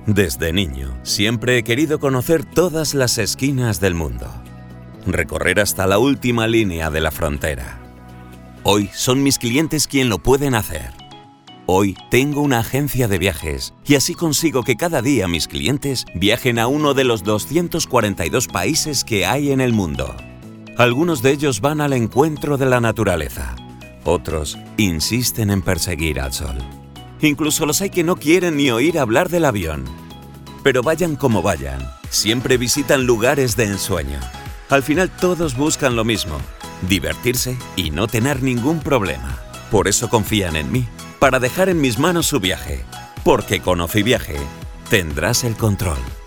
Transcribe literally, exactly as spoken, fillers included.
Desde niño, siempre he querido conocer todas las esquinas del mundo. Recorrer hasta la última línea de la frontera. Hoy son mis clientes quien lo pueden hacer. Hoy tengo una agencia de viajes y así consigo que cada día mis clientes viajen a uno de los doscientos cuarenta y dos países que hay en el mundo. Algunos de ellos van al encuentro de la naturaleza. Otros insisten en perseguir al sol. Incluso los hay que no quieren ni oír hablar del avión. Pero vayan como vayan, siempre visitan lugares de ensueño. Al final todos buscan lo mismo, divertirse y no tener ningún problema. Por eso confían en mí, para dejar en mis manos su viaje. Porque con Ofiviaje tendrás el control.